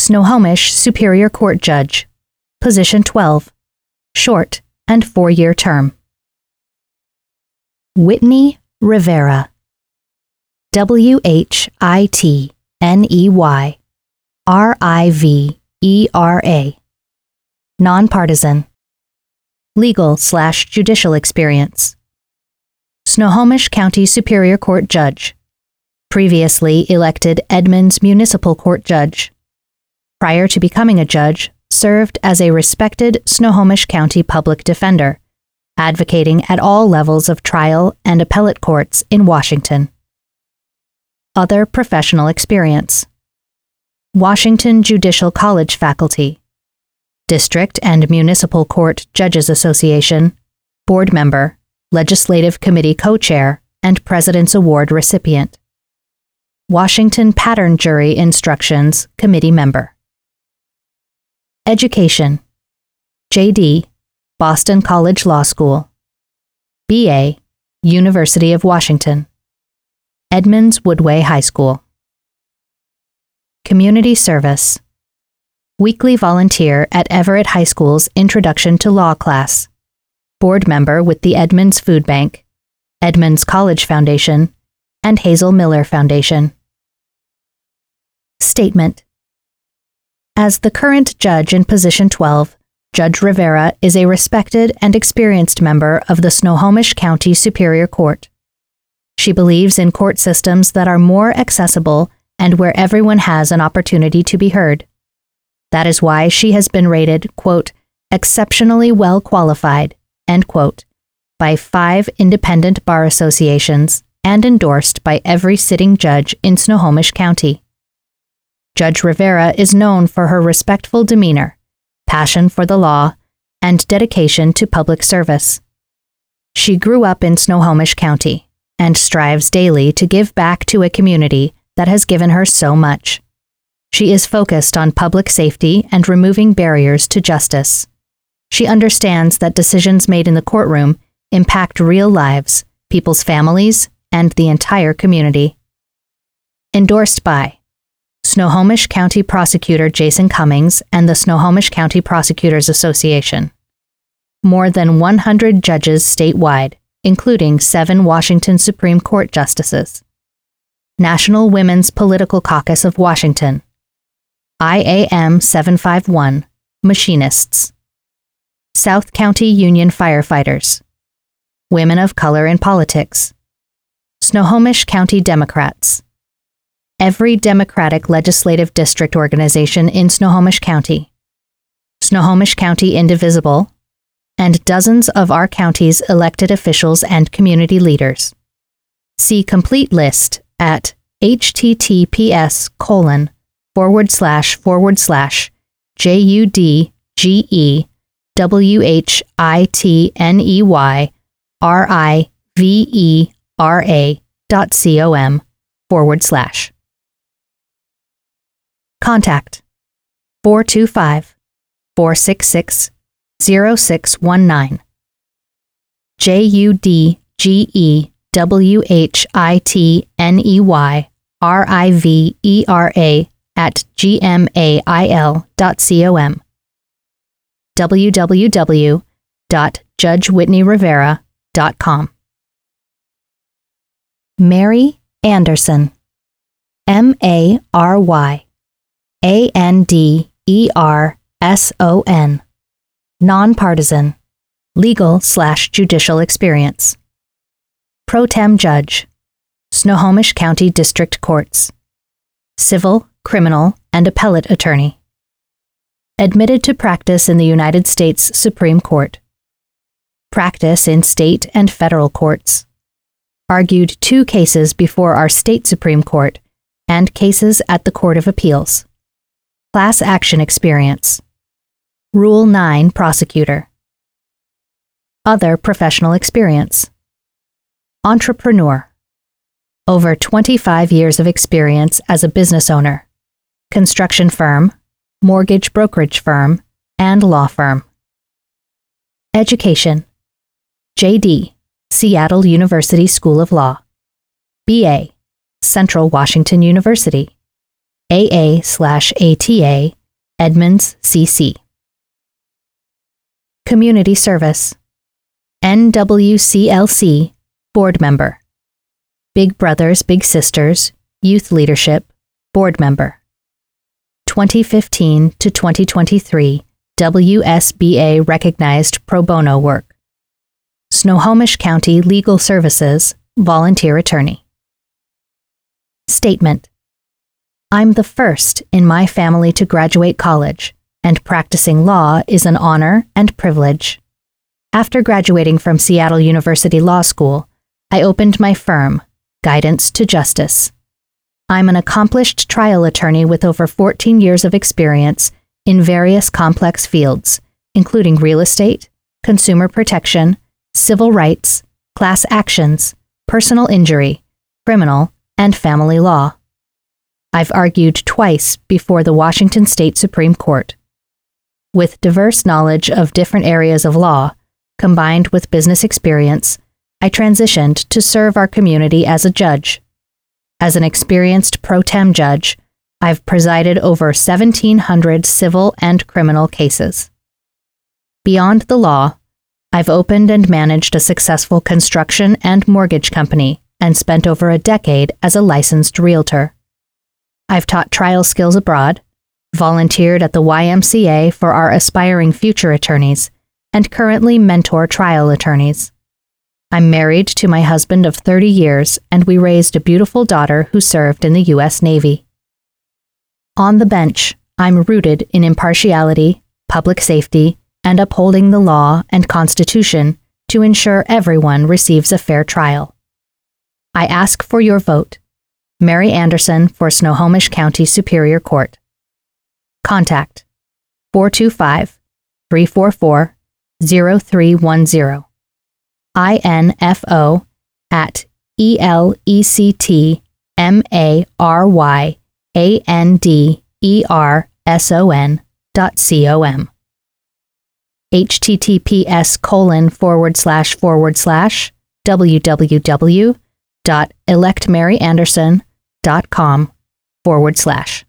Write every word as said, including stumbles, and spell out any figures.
Snohomish Superior Court Judge, Position twelve, short and four-year term. Whitney Rivera, W H I T N E Y R I V E R A, nonpartisan, legal slash judicial experience. Snohomish County Superior Court Judge, previously elected Edmonds Municipal Court Judge. Prior to becoming a judge, served as a respected Snohomish County public defender, advocating at all levels of trial and appellate courts in Washington. Other professional experience: Washington Judicial College faculty, District and Municipal Court Judges Association, board member, Legislative Committee co-chair, and President's Award recipient. Washington Pattern Jury Instructions Committee member. Education: J D, Boston College Law School. B A, University of Washington. Edmonds Woodway High School. Community service: weekly volunteer at Everett High School's Introduction to Law class. Board member with the Edmonds Food Bank, Edmonds College Foundation, and Hazel Miller Foundation. Statement: as the current judge in Position twelve, Judge Rivera is a respected and experienced member of the Snohomish County Superior Court. She believes in court systems that are more accessible and where everyone has an opportunity to be heard. That is why she has been rated, quote, exceptionally well qualified, end quote, by five independent bar associations and endorsed by every sitting judge in Snohomish County. Judge Rivera is known for her respectful demeanor, passion for the law, and dedication to public service. She grew up in Snohomish County and strives daily to give back to a community that has given her so much. She is focused on public safety and removing barriers to justice. She understands that decisions made in the courtroom impact real lives, people's families, and the entire community. Endorsed by Snohomish County Prosecutor Jason Cummings and the Snohomish County Prosecutors Association. More than one hundred judges statewide, including seven Washington Supreme Court justices. National Women's Political Caucus of Washington. I A M seven five one, Machinists. South County Union Firefighters. Women of Color in Politics. Snohomish County Democrats. Every Democratic Legislative District organization in Snohomish County. Snohomish County Indivisible, and dozens of our county's elected officials and community leaders. See complete list at https colon forward slash forward slash judge w h i t n e y r i v e r a dot com forward slash. Contact four two five, four six six, zero six one nine. J U D G E W H I T N E Y R I V E R A at gmail dot com. w w w dot judge whitney rivera dot com. Mary Anderson, M A R Y A N D E R S O N, nonpartisan, legal slash judicial experience. Pro Tem Judge, Snohomish County District Courts. Civil, criminal, and appellate attorney. Admitted to practice in the United States Supreme Court. Practice in state and federal courts. Argued two cases before our state Supreme Court and cases at the Court of Appeals. Class action experience. Rule nine prosecutor. Other professional experience. Entrepreneur. Over twenty-five years of experience as a business owner. Construction firm, mortgage brokerage firm, and law firm. Education. J D, Seattle University School of Law. B A, Central Washington University. A A slash A T A, Edmonds, C C Community Service, N W C L C, Board Member. Big Brothers Big Sisters, Youth Leadership, Board Member. twenty fifteen to twenty twenty-three W S B A recognized pro bono work. Snohomish County Legal Services, Volunteer Attorney. Statement: I'm the first in my family to graduate college, and practicing law is an honor and privilege. After graduating from Seattle University Law School, I opened my firm, Guidance to Justice. I'm an accomplished trial attorney with over fourteen years of experience in various complex fields, including real estate, consumer protection, civil rights, class actions, personal injury, criminal, and family law. I've argued twice before the Washington State Supreme Court. With diverse knowledge of different areas of law, combined with business experience, I transitioned to serve our community as a judge. As an experienced pro tem judge, I've presided over seventeen hundred civil and criminal cases. Beyond the law, I've opened and managed a successful construction and mortgage company and spent over a decade as a licensed realtor. I've taught trial skills abroad, volunteered at the Y M C A for our aspiring future attorneys, and currently mentor trial attorneys. I'm married to my husband of thirty years, and we raised a beautiful daughter who served in the U S Navy. On the bench, I'm rooted in impartiality, public safety, and upholding the law and Constitution to ensure everyone receives a fair trial. I ask for your vote. Mary Anderson for Snohomish County Superior Court. Contact four two five, three four four, zero three one zero. info at E L E C T M A R Y A N D E R S O N dot C O M. https colon forward slash forward slash www dot electmaryanderson dot com forward slash.